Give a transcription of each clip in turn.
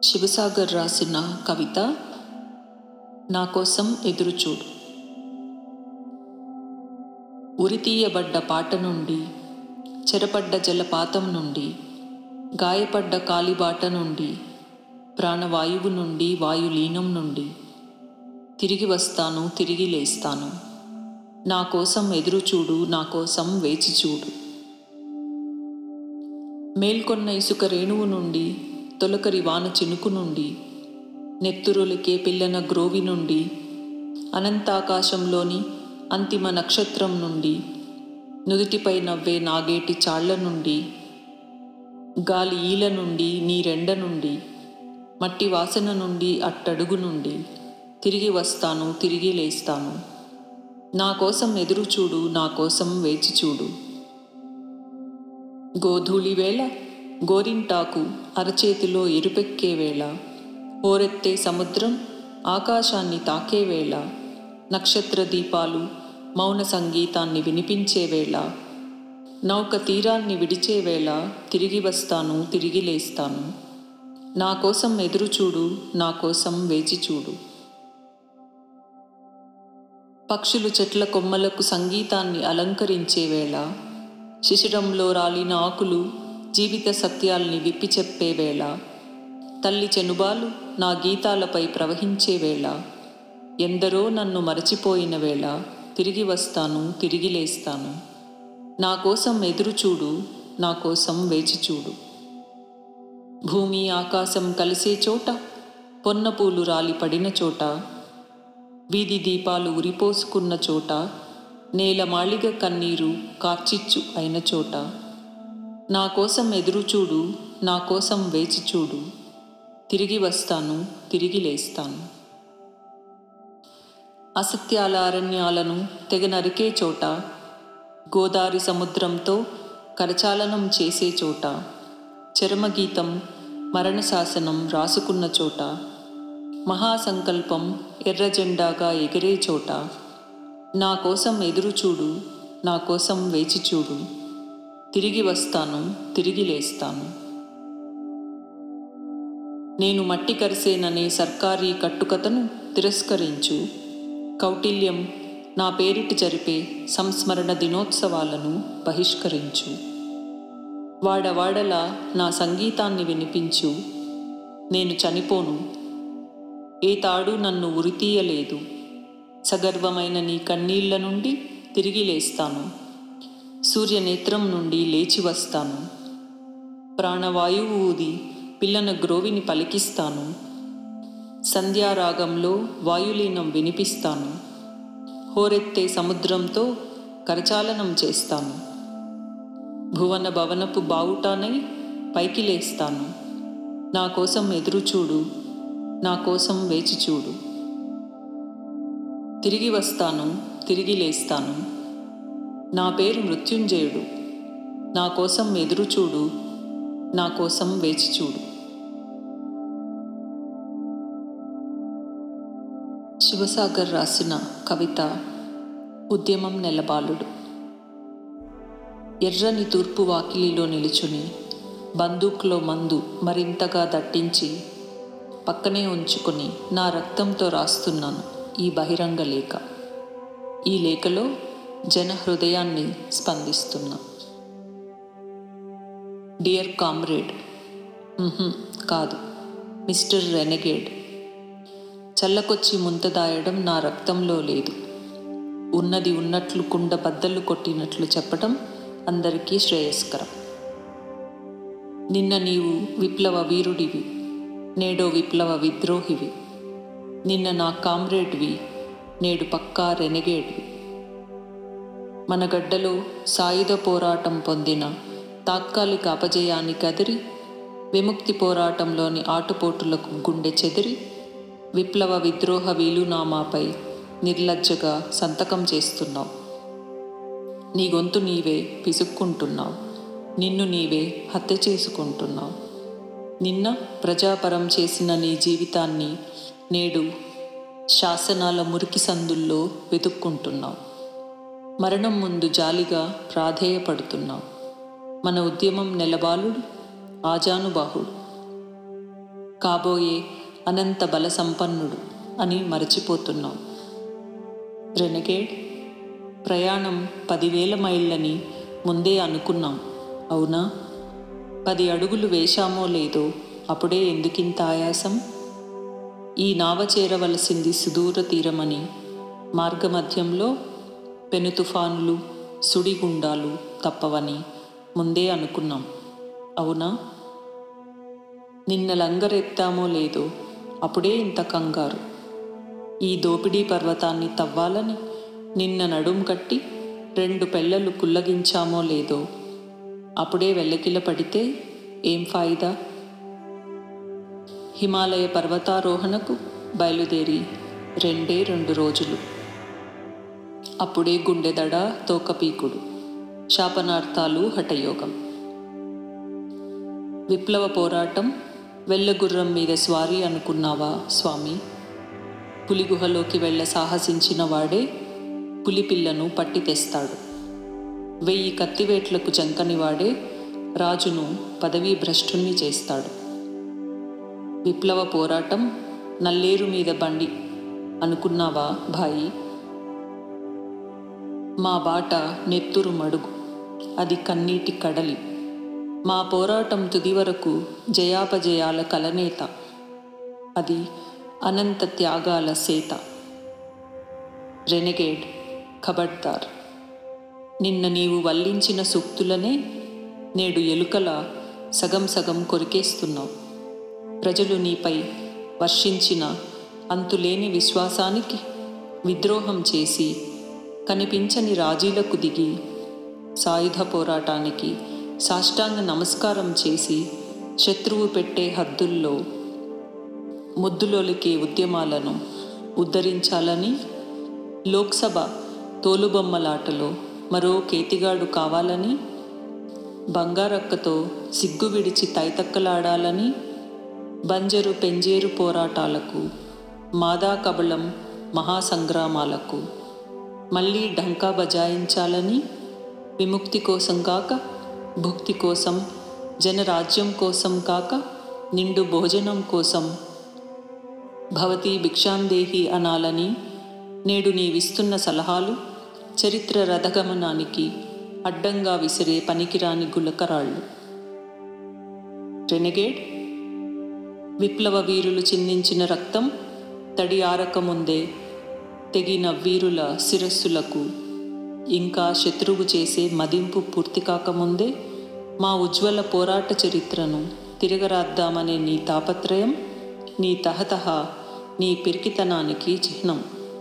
శివసాగర్ రాసిన కవిత నా కోసం ఎదురుచూడు. ఉరితీయబడ్డ పాట నుండి, చెరపడ్డ జలపాతం నుండి, గాయపడ్డ కాలిబాట నుండి, ప్రాణవాయువు నుండి, వాయులీనం నుండి తిరిగి వస్తాను, తిరిగి లేస్తాను. నా కోసం ఎదురుచూడు, నా కోసం వేచి చూడు. మేల్కొన్న ఇసుక రేణువు నుండి, తొలకరి వాన చినుకు నుండి, నెత్తురులికే పిల్లన గ్రోవి నుండి, అనంతాకాశంలోని అంతిమ నక్షత్రం నుండి, నుదుటిపై నవ్వే నాగేటి చాళ్ల నుండి, గాలి ఈల నుండి, నీరెండ నుండి, మట్టి వాసన నుండి, అట్టడుగు నుండి తిరిగి వస్తాను, తిరిగి లేస్తాను. నా కోసం ఎదురుచూడు, నా కోసం వేచి చూడు. గోధూళి వేళ గోరింటాకు అరచేతిలో ఎరుపెక్కే వేళ, హోరెత్తే సముద్రం ఆకాశాన్ని తాకే వేళ, నక్షత్ర దీపాలు మౌన సంగీతాన్ని వినిపించే వేళ, నౌక తీరాన్ని విడిచే వేళ తిరిగి వస్తాను, తిరిగి లేస్తాను. నా కోసం ఎదురుచూడు, నా కోసం వేచి చూడు. పక్షులు చెట్ల కొమ్మలకు సంగీతాన్ని అలంకరించే వేళ, శిశిరంలో రాలిన ఆకులు జీవిత సత్యాల్ని విప్పి చెప్పే వేళ, తల్లి చెనుబాలు నా గీతాలపై ప్రవహించే వేళ, ఎందరో నన్ను మరచిపోయిన వేళ తిరిగి వస్తాను, తిరిగి లేస్తాను. నా కోసం ఎదురుచూడు, నా కోసం వేచి చూడు. భూమి ఆకాశం కలిసే చోట, పొన్నపూలు రాలి పడిన చోట, వీధి దీపాలు ఉరిపోసుకున్న చోట, నేల మాళిగ కన్నీరు కార్చిచ్చు అయిన చోట, నా కోసం ఎదురుచూడు, నా కోసం వేచి చూడు. తిరిగి వస్తాను, తిరిగి లేస్తాను. అసత్యాల అరణ్యాలను తెగ నరికే చోట, గోదారి సముద్రంతో కరచాలనం చేసే చోట, చరమగీతం మరణ శాసనం రాసుకున్న చోట, మహాసంకల్పం ఎర్రజెండాగా ఎగిరే చోట, నా కోసం ఎదురుచూడు, నా కోసం వేచి చూడు. తిరిగి వస్తాను, తిరిగి లేస్తాను. నేను మట్టి కరిసేననే సర్కారీ కట్టుకథను తిరస్కరించు. కౌటిల్యం నా పేరిటి జరిపే సంస్మరణ దినోత్సవాలను బహిష్కరించు. వాడవాడలా నా సంగీతాన్ని వినిపించు. నేను చనిపోను, ఏ తాడు నన్ను ఉరితీయలేదు. సగర్వమైన నీ కన్నీళ్ల నుండి తిరిగి లేస్తాను. సూర్యనేత్రం నుండి లేచి వస్తాను. ప్రాణవాయువు ఊది పిల్లన గ్రోవిని పలికిస్తాను. సంధ్యారాగంలో వాయులీనం వినిపిస్తాను. హోరెత్తే సముద్రంతో కరచాలనం చేస్తాను. భువన భవనపు బావుటానై పైకి లేస్తాను. నా కోసం ఎదురుచూడు, నా కోసం వేచి చూడు. తిరిగి వస్తాను, తిరిగి లేస్తాను. నా పేరు మృత్యుంజయుడు. నా కోసం ఎదురుచూడు, నా కోసం వేచి చూడు. శివసాగర్ రాసిన కవిత ఉద్యమం నెలబాలుడు. ఎర్రని తూర్పు వాకిలిలో నిలుచుని, బందూక్లో మందు మరింతగా దట్టించి పక్కనే ఉంచుకొని నా రక్తంతో రాస్తున్నాను ఈ బహిరంగ లేఖ. ఈ లేఖలో జన హృదయాన్ని స్పందిస్తున్నా. డియర్ కామ్రేడ్, కాదు, మిస్టర్ రెనగేడ్. చల్లకొచ్చి ముంతదాయడం నా రక్తంలో లేదు. ఉన్నది ఉన్నట్లు కుండ బద్దలు కొట్టినట్లు చెప్పడం అందరికీ శ్రేయస్కరం. నిన్న నీవు విప్లవ వీరుడివి, నేడో విప్లవ విద్రోహివి. నిన్న నా కామ్రేడ్వి, నేడు పక్కా రెనగేడ్వి. మన గడ్డలో సాయుధ పోరాటం పొందిన తాత్కాలిక అపజయాన్ని కదిరి, విముక్తి పోరాటంలోని ఆటుపోటులకు గుండె చెదిరి, విప్లవ విద్రోహ వీలునామాపై నిర్లజ్జగా సంతకం చేస్తున్నావు. నీ గొంతు నీవే పిసుక్కుంటున్నావు. నిన్ను నీవే హత్య చేసుకుంటున్నావు. నిన్న ప్రజాపరం చేసిన నీ జీవితాన్ని నేడు శాసనాల మురికి సందుల్లో వెతుక్కుంటున్నావు. మరణం ముందు జాలిగా ప్రాధేయపడుతున్నావు. మన ఉద్యమం నెలబాలుడు, ఆజానుబాహుడు. కాబోయే అనంత బల సంపన్నుడు అని మరచిపోతున్నాం. రెనగేడ్, ప్రయాణం 10,000 మైళ్ళని ముందే అనుకున్నాం, అవునా? 10 అడుగులు వేశామో లేదో అప్పుడే ఎందుకింత ఆయాసం? ఈ నావ చేరవలసింది సుదూర తీరమని మార్గమధ్యంలో పెను తుఫానులు, సుడిగుండాలు తప్పవని ముందే అనుకున్నాం, అవునా? నిన్న లంగరెత్తామో లేదో అప్పుడే ఇంత కంగారు. ఈ దోపిడీ పర్వతాన్ని తవ్వాలని నిన్న నడుం కట్టి 2 పెళ్ళలు కుల్లగించామో లేదో అప్పుడే వెల్లకిల పడితే ఏం ఫాయిదా? హిమాలయ పర్వతారోహణకు బయలుదేరి 2 రోజులు. అప్పుడే గుండెదడ, తోకపీకుడు, శాపనార్థాలు, హఠయోగం. విప్లవ పోరాటం వెళ్ళగుర్రం మీద స్వారీ అనుకున్నావా స్వామి? పులిగుహలోకి వెళ్ళ సాహసించిన వాడే పులిపిల్లను పట్టి తెస్తాడు. 1000 కత్తివేట్లకు జంకనివాడే రాజును పదవీ భ్రష్టుణ్ణి చేస్తాడు. విప్లవ పోరాటం నల్లేరు మీద బండి అనుకున్నావా భాయి? మా బాట నెత్తురు మడుగు, అది కన్నీటి కడలి. మా పోరాటం తుది వరకు జయాపజయాల కలనేత, అది అనంత త్యాగాల సేత. రెనెగేడ్, ఖబర్దార్. నిన్న నీవు వల్లించిన సూక్తులనే నేడు ఎలుకల సగం సగం కొరికేస్తున్నావు. ప్రజలు నీపై వర్షించిన అంతులేని విశ్వాసానికి విద్రోహం చేసి కనిపించని రాజీలకు దిగి సాయుధ పోరాటానికి సాష్టాంగ నమస్కారం చేసి శత్రువు పెట్టే హద్దుల్లో ముద్దులోలికే ఉద్యమాలను ఉద్ధరించాలని లోక్సభ తోలుబొమ్మలాటలో మరో కేతిగాడు కావాలని, బంగారక్కతో సిగ్గు విడిచి తైతక్కలాడాలని, బంజరు పెంజేరు పోరాటాలకు, మాదా కబళం మహాసంగ్రామాలకు మళ్ళీ ఢంకా బజాయించాలని, విముక్తి కోసం కాక భుక్తి కోసం, జనరాజ్యం కోసం కాక నిండు భోజనం కోసం భవతీ భిక్షాందేహి అనాలని నేడు నీవిస్తున్న సలహాలు చరిత్ర రథగమనానికి అడ్డంగా విసిరే పనికిరాని గులకరాళ్ళు. రెనెగేడ్, విప్లవ వీరులు చిందించిన రక్తం తడి ఆరకముందే తెగిన వీరుల శిరస్సులకు ఇంకా శత్రువు చేసే మదింపు పూర్తి కాకముందే మా ఉజ్వల పోరాట చరిత్రను తిరగరాద్దామనే నీ తాపత్రయం, నీ తహతహ, నీ పిరికితనానికి చిహ్నం.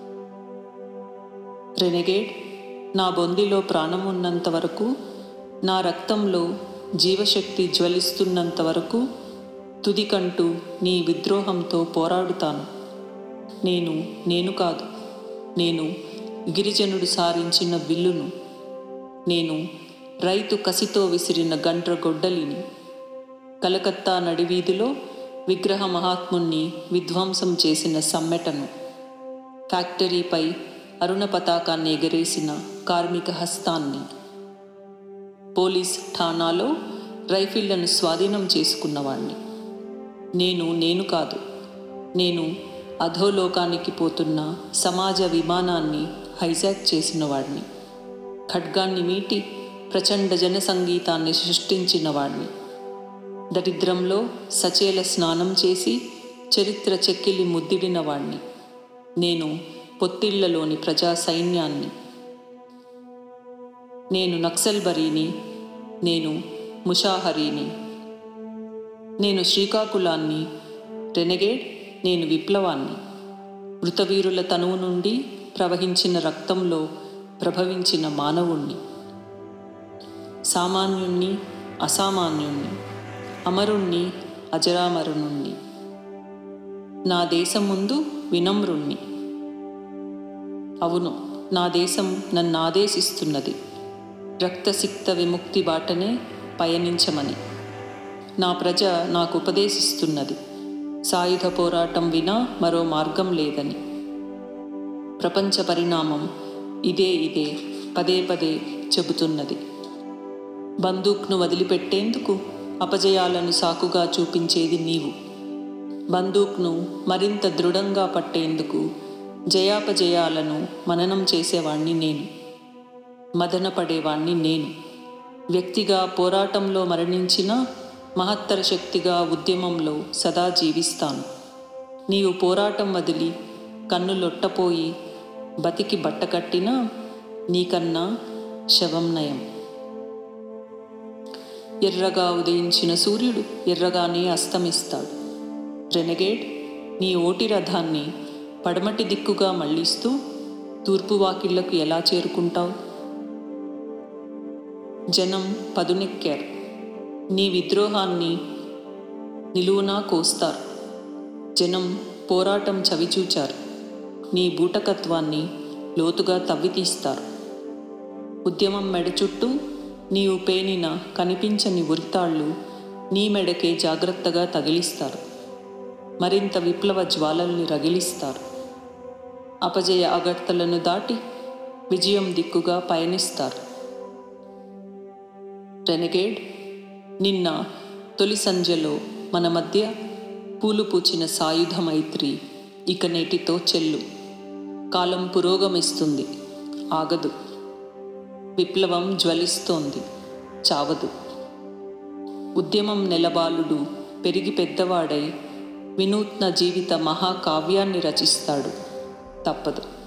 రెనెగేడ్, నా బొందిలో ప్రాణం ఉన్నంత వరకు, నా రక్తంలో జీవశక్తి జ్వలిస్తున్నంత వరకు తుదికంటూ నీ విద్రోహంతో పోరాడుతాను. నేను కాదు, నేను గిరిజనుడు సారించిన విల్లును, నేను రైతు కసితో విసిరిన గండ్ర గొడ్డలిని, కలకత్తా నడివీధిలో విగ్రహ మహాత్ముణ్ణి విధ్వంసం చేసిన సమ్మెటను, ఫ్యాక్టరీపై అరుణ పతాకాన్ని ఎగరేసిన కార్మిక హస్తాన్ని, పోలీస్ ఠాణాలో రైఫిళ్లను స్వాధీనం చేసుకున్నవాణ్ణి. నేను కాదు, నేను అధోలోకానికి పోతున్న సమాజ విమానాన్ని హైజాక్ చేసిన వాడిని, ఖడ్గాన్ని మీటి ప్రచండ జన సంగీతాన్ని సృష్టించిన వాడిని, దరిద్రంలో సచేల స్నానం చేసి చరిత్ర చెక్కిలి ముద్దిడిన వాణ్ణి, నేను పొత్తిళ్లలోని ప్రజా సైన్యాన్ని, నేను నక్సల్బరీని, నేను ముషాహరీని, నేను శ్రీకాకుళాన్ని. రెనెగేడ్, నేను విప్లవాన్ని, మృతవీరుల తనువు నుండి ప్రవహించిన రక్తంలో ప్రభవించిన మానవుణ్ణి, సామాన్యుణ్ణి, అసామాన్యుణ్ణి, అమరుణ్ణి, అజరామరుణ్ణి, నా దేశం ముందు వినమ్రుణ్ణి. అవును, నా దేశం నన్ను ఆదేశిస్తున్నది రక్తసిక్త విముక్తి బాటనే పయనించమని. నా ప్రజ నాకు ఉపదేశిస్తున్నది సాయుధ పోరాటం వినా మరో మార్గం లేదని. ప్రపంచ పరిణామం ఇదే పదే చెబుతున్నది. బందూక్ను వదిలిపెట్టేందుకు అపజయాలను సాకుగా చూపించేది నీవు. బందూక్ను మరింత దృఢంగా పట్టేందుకు జయాపజయాలను మననం చేసేవాణ్ణి నేను. మదనపడేవాణ్ణి నేను. వ్యక్తిగా పోరాటంలో మరణించిన మహత్తర శక్తిగా ఉద్యమంలో సదా జీవిస్తాను. నీవు పోరాటం వదిలి కన్నులొట్టపోయి బతికి బట్టకట్టినా నీకన్నా శవం నయం. ఎర్రగా ఉదయించిన సూర్యుడు ఎర్రగానే అస్తమిస్తాడు. రెనగేడ్, నీ ఓటి రథాన్ని పడమటి దిక్కుగా మళ్లిస్తూ తూర్పు వాకిళ్లకు ఎలా చేరుకుంటావు? జనం పదునెక్కారు. నీ విద్రోహాన్ని నిలువునా కోస్తారు. జనం పోరాటం చవిచూచారు. నీ బూటకత్వాన్ని లోతుగా తవ్వితీస్తారు. ఉద్యమం మెడ చుట్టూ నీవు పేనిన కనిపించని ఉరితాళ్ళు నీ మెడకే జాగ్రత్తగా తగిలిస్తారు. మరింత విప్లవ జ్వాలల్ని రగిలిస్తారు. అపజయ అగర్తలను దాటి విజయం దిక్కుగా పయనిస్తారు. రెనగేడ్, నిన్న తొలి సంధ్యలో మన మధ్య పూలు పూచిన సాయుధ మైత్రి ఇక నేటితో చెల్లు. కాలం పురోగమిస్తుంది, ఆగదు. విప్లవం జ్వలిస్తోంది, చావదు. ఉద్యమం నెలబాలుడు పెరిగి పెద్దవాడై వినూత్న జీవిత మహాకావ్యాన్ని రచిస్తాడు, తప్పదు.